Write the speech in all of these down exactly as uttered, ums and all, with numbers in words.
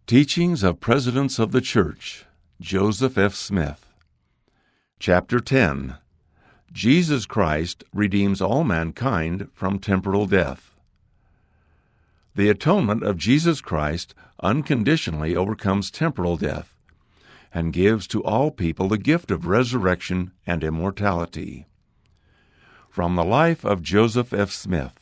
Teachings of Presidents of the Church, Joseph F. Smith. Chapter ten. Jesus Christ redeems all mankind from temporal death. The atonement of Jesus Christ unconditionally overcomes temporal death and gives to all people the gift of resurrection and immortality. From the life of Joseph F. Smith.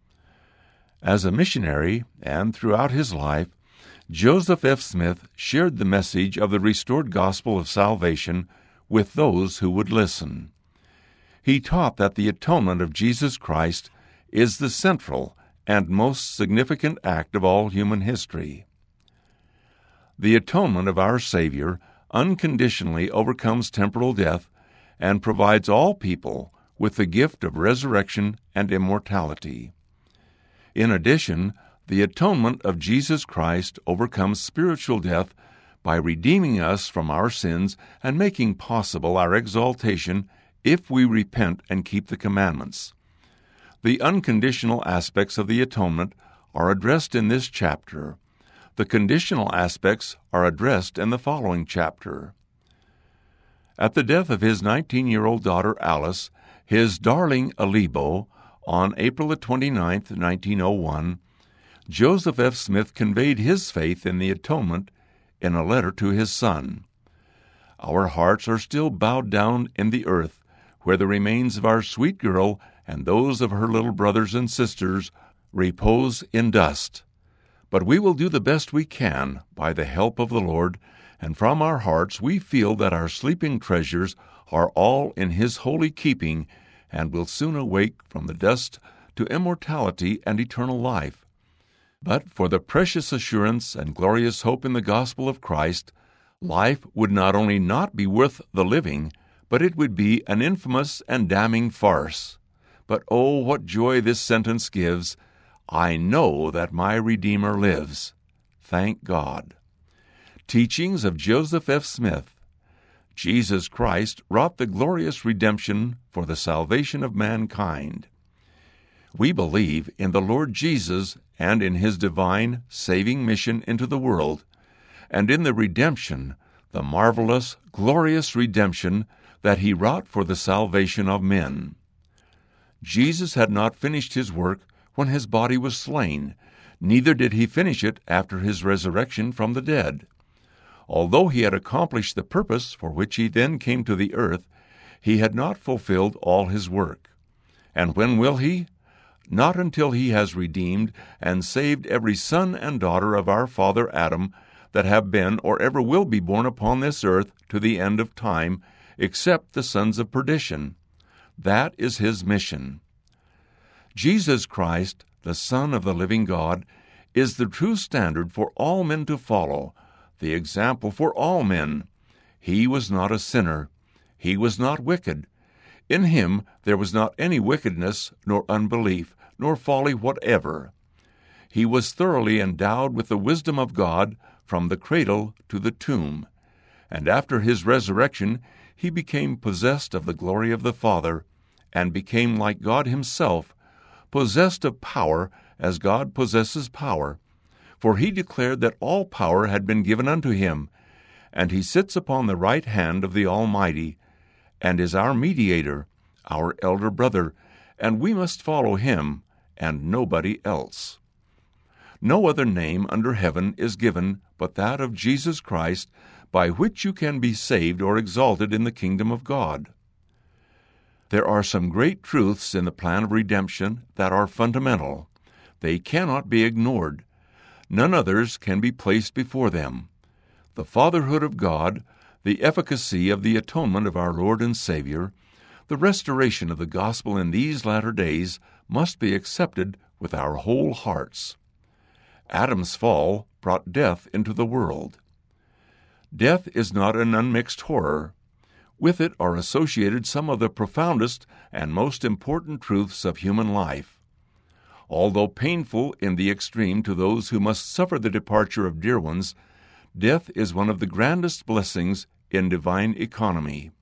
As a missionary and throughout his life, Joseph F. Smith shared the message of the restored gospel of salvation with those who would listen. He taught that the atonement of Jesus Christ is the central and most significant act of all human history. The atonement of our Savior unconditionally overcomes temporal death and provides all people with the gift of resurrection and immortality. In addition, the atonement of Jesus Christ overcomes spiritual death by redeeming us from our sins and making possible our exaltation if we repent and keep the commandments. The unconditional aspects of the atonement are addressed in this chapter. The conditional aspects are addressed in the following chapter. At the death of his nineteen-year-old daughter Alice, his darling Alibo, on April twenty-ninth, nineteen oh one, Joseph F. Smith conveyed his faith in the atonement in a letter to his son. Our hearts are still bowed down in the earth, where the remains of our sweet girl and those of her little brothers and sisters repose in dust. But we will do the best we can by the help of the Lord, and from our hearts we feel that our sleeping treasures are all in His holy keeping and will soon awake from the dust to immortality and eternal life. But for the precious assurance and glorious hope in the gospel of Christ, life would not only not be worth the living, but it would be an infamous and damning farce. But oh, what joy this sentence gives! I know that my Redeemer lives. Thank God. Teachings of Joseph F. Smith. Jesus Christ wrought the glorious redemption for the salvation of mankind. We believe in the Lord Jesus and in His divine, saving mission into the world, and in the redemption, the marvelous, glorious redemption that He wrought for the salvation of men. Jesus had not finished His work when His body was slain, neither did He finish it after His resurrection from the dead. Although He had accomplished the purpose for which He then came to the earth, He had not fulfilled all His work. And when will He? Not until He has redeemed and saved every son and daughter of our father Adam that have been or ever will be born upon this earth to the end of time, except the sons of perdition. That is His mission. Jesus Christ, the Son of the living God, is the true standard for all men to follow, the example for all men. He was not a sinner. He was not wicked. In Him there was not any wickedness, nor unbelief, nor folly whatever. He was thoroughly endowed with the wisdom of God from the cradle to the tomb, and after His resurrection He became possessed of the glory of the Father, and became like God Himself, possessed of power as God possesses power. For He declared that all power had been given unto Him, and He sits upon the right hand of the Almighty, and is our mediator, our elder brother, and we must follow Him, and nobody else. No other name under heaven is given but that of Jesus Christ, by which you can be saved or exalted in the kingdom of God. There are some great truths in the plan of redemption that are fundamental. They cannot be ignored. None others can be placed before them. The fatherhood of God, the efficacy of the atonement of our Lord and Savior, the restoration of the gospel in these latter days must be accepted with our whole hearts. Adam's fall brought death into the world. Death is not an unmixed horror. With it are associated some of the profoundest and most important truths of human life. Although painful in the extreme to those who must suffer the departure of dear ones, death is one of the grandest blessings in divine economy.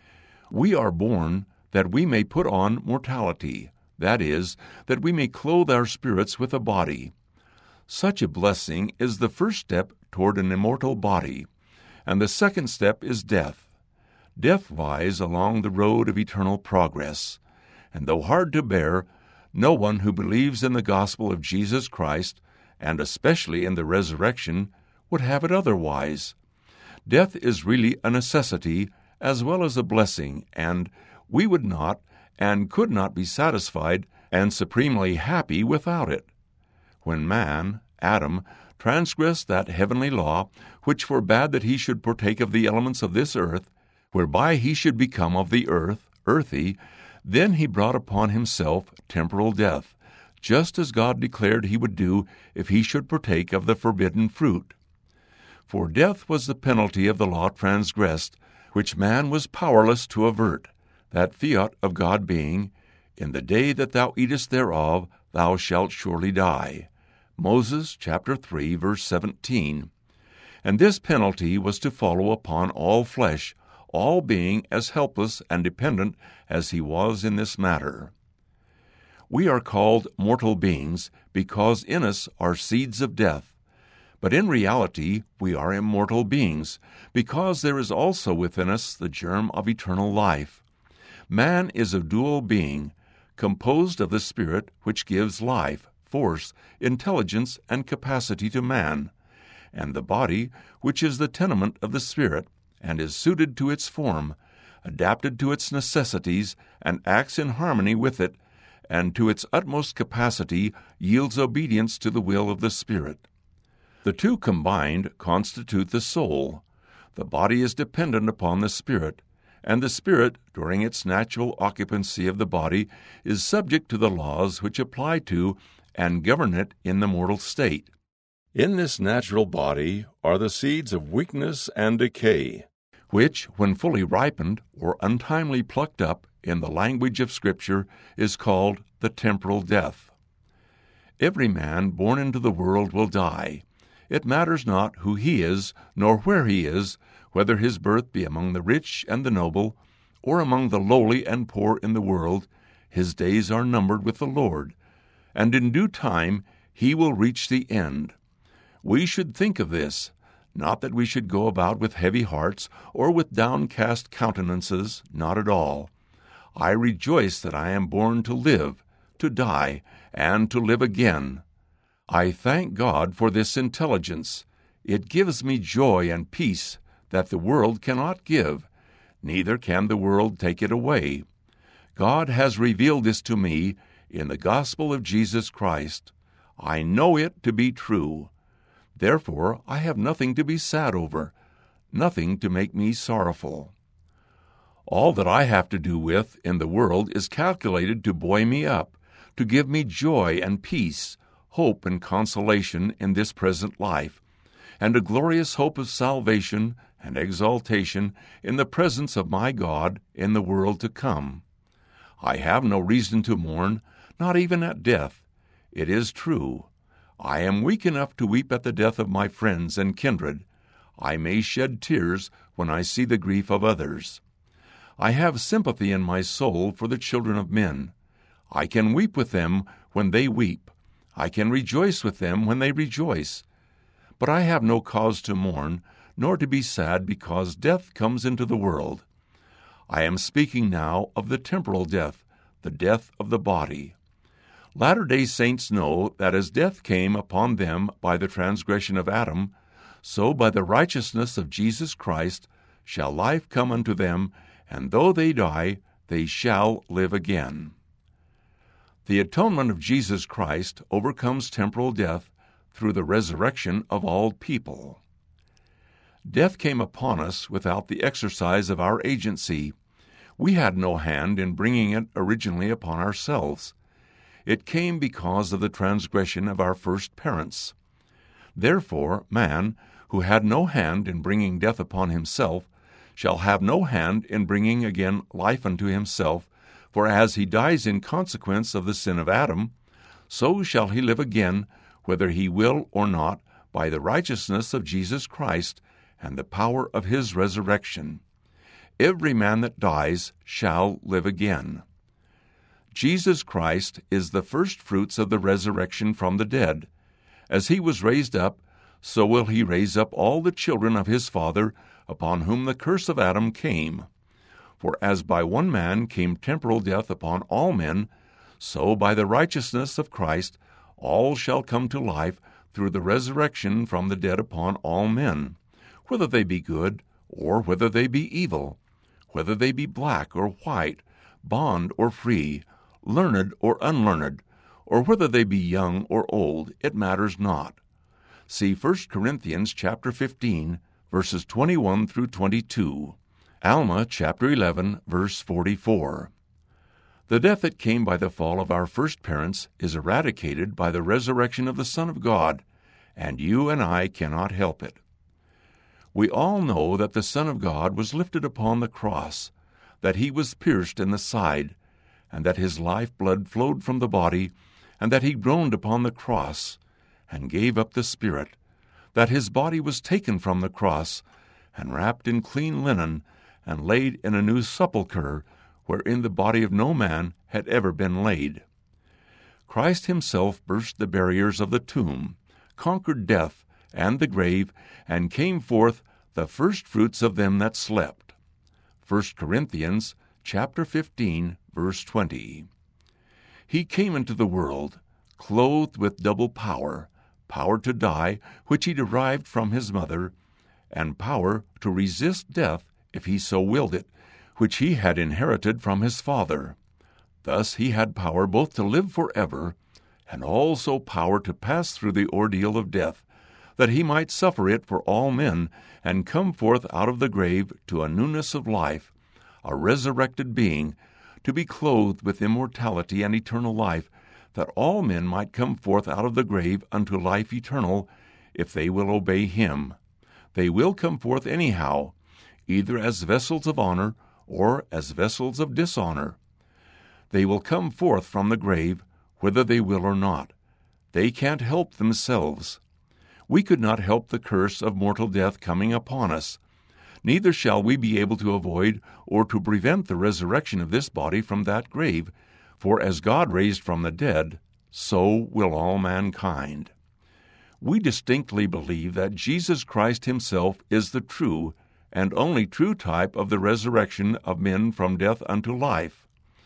We are born that we may put on mortality, that is, that we may clothe our spirits with a body. Such a blessing is the first step toward an immortal body, and the second step is death. Death lies along the road of eternal progress, and though hard to bear, no one who believes in the gospel of Jesus Christ, and especially in the resurrection, would have it otherwise. Death is really a necessity as well as a blessing, and we would not and could not be satisfied and supremely happy without it. When man, Adam, transgressed that heavenly law which forbade that he should partake of the elements of this earth, whereby he should become of the earth, earthy, then he brought upon himself temporal death, just as God declared he would do if he should partake of the forbidden fruit. For death was the penalty of the law transgressed, which man was powerless to avert, that fiat of God being, "In the day that thou eatest thereof, thou shalt surely die." Moses chapter three, verse seventeen. And this penalty was to follow upon all flesh, all being as helpless and dependent as he was in this matter. We are called mortal beings because in us are seeds of death. But in reality we are immortal beings, because there is also within us the germ of eternal life. Man is a dual being, composed of the Spirit which gives life, force, intelligence, and capacity to man, and the body which is the tenement of the Spirit, and is suited to its form, adapted to its necessities, and acts in harmony with it, and to its utmost capacity yields obedience to the will of the Spirit. The two combined constitute the soul. The body is dependent upon the Spirit, and the Spirit, during its natural occupancy of the body, is subject to the laws which apply to and govern it in the mortal state. In this natural body are the seeds of weakness and decay, which, when fully ripened or untimely plucked up, in the language of Scripture, is called the temporal death. Every man born into the world will die. It matters not who he is, nor where he is, whether his birth be among the rich and the noble, or among the lowly and poor in the world, his days are numbered with the Lord, and in due time he will reach the end. We should think of this, not that we should go about with heavy hearts or with downcast countenances, not at all. I rejoice that I am born to live, to die, and to live again. I thank God for this intelligence. It gives me joy and peace that the world cannot give, neither can the world take it away. God has revealed this to me in the gospel of Jesus Christ. I know it to be true. Therefore I have nothing to be sad over, nothing to make me sorrowful. All that I have to do with in the world is calculated to buoy me up, to give me joy and peace, hope and consolation in this present life, and a glorious hope of salvation and exaltation in the presence of my God in the world to come. I have no reason to mourn, not even at death. It is true. I am weak enough to weep at the death of my friends and kindred. I may shed tears when I see the grief of others. I have sympathy in my soul for the children of men. I can weep with them when they weep. I can rejoice with them when they rejoice. But I have no cause to mourn, nor to be sad because death comes into the world. I am speaking now of the temporal death, the death of the body. Latter-day Saints know that as death came upon them by the transgression of Adam, so by the righteousness of Jesus Christ shall life come unto them, and though they die, they shall live again. The atonement of Jesus Christ overcomes temporal death through the resurrection of all people. Death came upon us without the exercise of our agency. We had no hand in bringing it originally upon ourselves. It came because of the transgression of our first parents. Therefore, man, who had no hand in bringing death upon himself, shall have no hand in bringing again life unto himself, for as he dies in consequence of the sin of Adam, so shall he live again, whether he will or not, by the righteousness of Jesus Christ and the power of his resurrection. Every man that dies shall live again. Jesus Christ is the first fruits of the resurrection from the dead. As he was raised up, so will he raise up all the children of his father, upon whom the curse of Adam came. For as by one man came temporal death upon all men, so by the righteousness of Christ all shall come to life through the resurrection from the dead upon all men, whether they be good or whether they be evil, whether they be black or white, bond or free, learned or unlearned, or whether they be young or old, it matters not. See First Corinthians chapter fifteen, verses twenty-one through twenty-two. Alma chapter eleven, verse forty-four. The death that came by the fall of our first parents is eradicated by the resurrection of the Son of God, and you and I cannot help it. We all know that the Son of God was lifted upon the cross, that he was pierced in the side, and that his life-blood flowed from the body, and that he groaned upon the cross, and gave up the spirit, that his body was taken from the cross, and wrapped in clean linen, and laid in a new sepulchre, wherein the body of no man had ever been laid. Christ himself burst the barriers of the tomb, conquered death and the grave, and came forth the firstfruits of them that slept. First Corinthians chapter fifteen, verse twenty. He came into the world, clothed with double power, power to die, which he derived from his mother, and power to resist death, if he so willed it, which he had inherited from his Father. Thus he had power both to live forever, and also power to pass through the ordeal of death, that he might suffer it for all men, and come forth out of the grave to a newness of life, a resurrected being, to be clothed with immortality and eternal life, that all men might come forth out of the grave unto life eternal, if they will obey him. They will come forth anyhow, either as vessels of honor or as vessels of dishonor. They will come forth from the grave, whether they will or not. They can't help themselves. We could not help the curse of mortal death coming upon us. Neither shall we be able to avoid or to prevent the resurrection of this body from that grave, for as God raised from the dead, so will all mankind. We distinctly believe that Jesus Christ himself is the true and only true type of the resurrection of men from death unto life.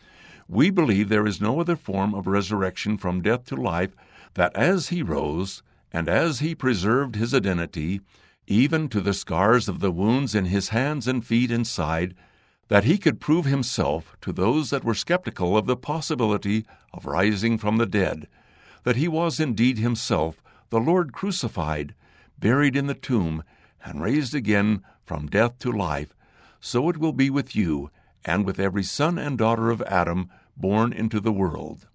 We believe there is no other form of resurrection from death to life, that as he rose, and as he preserved his identity, even to the scars of the wounds in his hands and feet and side, that he could prove himself to those that were skeptical of the possibility of rising from the dead, that he was indeed himself the Lord crucified, buried in the tomb, and raised again from death to life. So it will be with you, and with every son and daughter of Adam born into the world.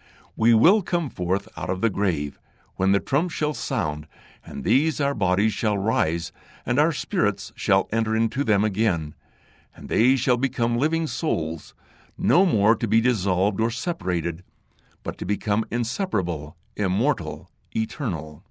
We will come forth out of the grave, when the trump shall sound, and these our bodies shall rise, and our spirits shall enter into them again, and they shall become living souls, no more to be dissolved or separated, but to become inseparable, immortal, eternal.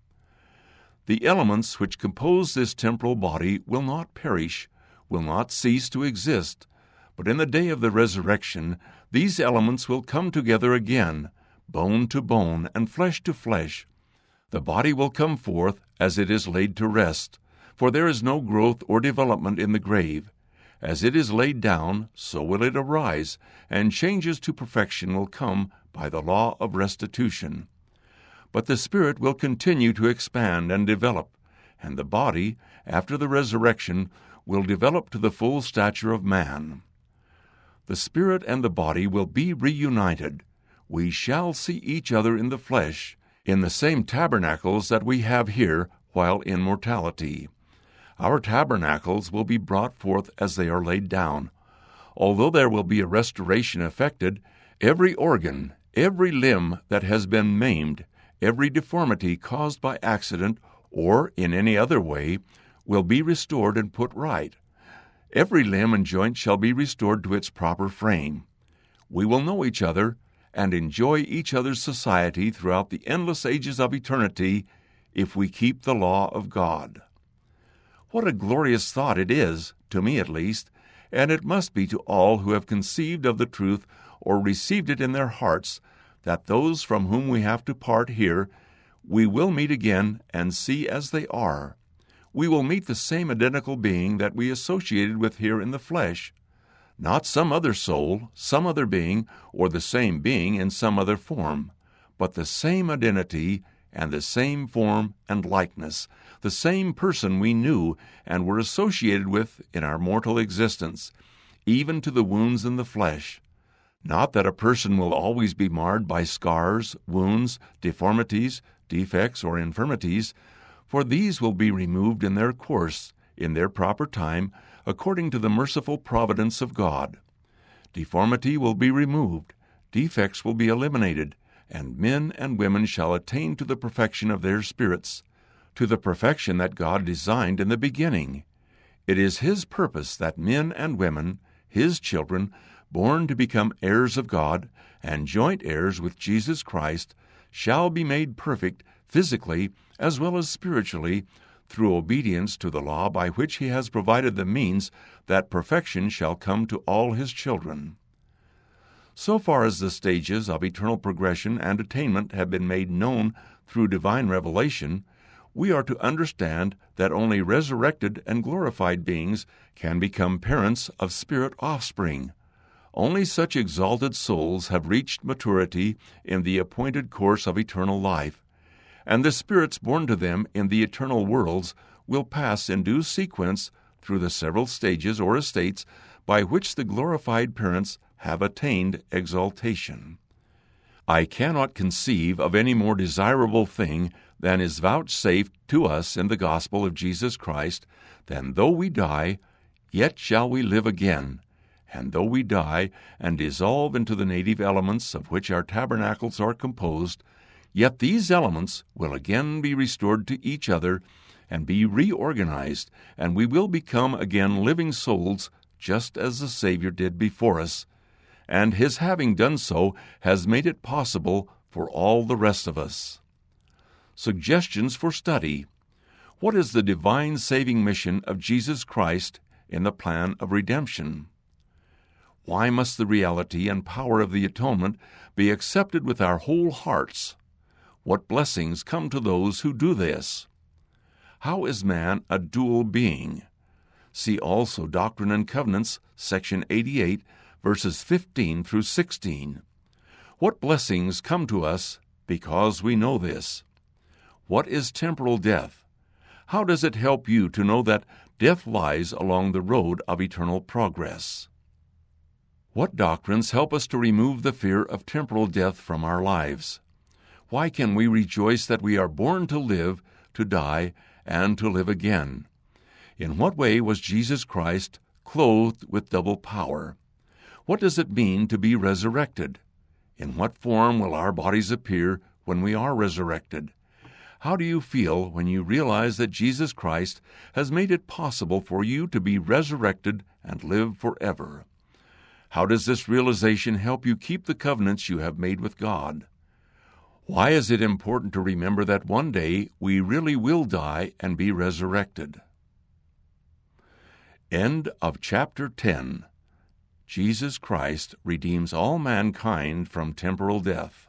The elements which compose this temporal body will not perish, will not cease to exist, but in the day of the resurrection these elements will come together again, bone to bone and flesh to flesh. The body will come forth as it is laid to rest, for there is no growth or development in the grave. As it is laid down, so will it arise, and changes to perfection will come by the law of restitution. But the spirit will continue to expand and develop, and the body, after the resurrection, will develop to the full stature of man. The spirit and the body will be reunited. We shall see each other in the flesh, in the same tabernacles that we have here while in mortality. Our tabernacles will be brought forth as they are laid down. Although there will be a restoration effected, every organ, every limb that has been maimed, every deformity caused by accident or in any other way, will be restored and put right. Every limb and joint shall be restored to its proper frame. We will know each other and enjoy each other's society throughout the endless ages of eternity if we keep the law of God. What a glorious thought it is, to me at least, and it must be to all who have conceived of the truth or received it in their hearts, that those from whom we have to part here we will meet again and see as they are. We will meet the same identical being that we associated with here in the flesh, not some other soul, some other being, or the same being in some other form, but the same identity and the same form and likeness, the same person we knew and were associated with in our mortal existence, even to the wounds in the flesh. Not that a person will always be marred by scars, wounds, deformities, defects, or infirmities, for these will be removed in their course, in their proper time, according to the merciful providence of God. Deformity will be removed, defects will be eliminated, and men and women shall attain to the perfection of their spirits, to the perfection that God designed in the beginning. It is His purpose that men and women, His children, born to become heirs of God and joint heirs with Jesus Christ, shall be made perfect physically as well as spiritually through obedience to the law by which He has provided the means that perfection shall come to all His children. So far as the stages of eternal progression and attainment have been made known through divine revelation, we are to understand that only resurrected and glorified beings can become parents of spirit offspring. Only such exalted souls have reached maturity in the appointed course of eternal life, and the spirits born to them in the eternal worlds will pass in due sequence through the several stages or estates by which the glorified parents have attained exaltation. I cannot conceive of any more desirable thing than is vouchsafed to us in the gospel of Jesus Christ, than though we die, yet shall we live again, and though we die and dissolve into the native elements of which our tabernacles are composed, yet these elements will again be restored to each other and be reorganized, and we will become again living souls just as the Savior did before us, and His having done so has made it possible for all the rest of us. Suggestions for study. What is the divine saving mission of Jesus Christ in the plan of redemption? Why must the reality and power of the atonement be accepted with our whole hearts? What blessings come to those who do this? How is man a dual being? See also Doctrine and Covenants, section eighty-eight, verses fifteen through sixteen. What blessings come to us because we know this? What is temporal death? How does it help you to know that death lies along the road of eternal progress? What doctrines help us to remove the fear of temporal death from our lives? Why can we rejoice that we are born to live, to die, and to live again? In what way was Jesus Christ clothed with double power? What does it mean to be resurrected? In what form will our bodies appear when we are resurrected? How do you feel when you realize that Jesus Christ has made it possible for you to be resurrected and live forever? How does this realization help you keep the covenants you have made with God? Why is it important to remember that one day we really will die and be resurrected? End of chapter ten. Jesus Christ redeems all mankind from temporal death.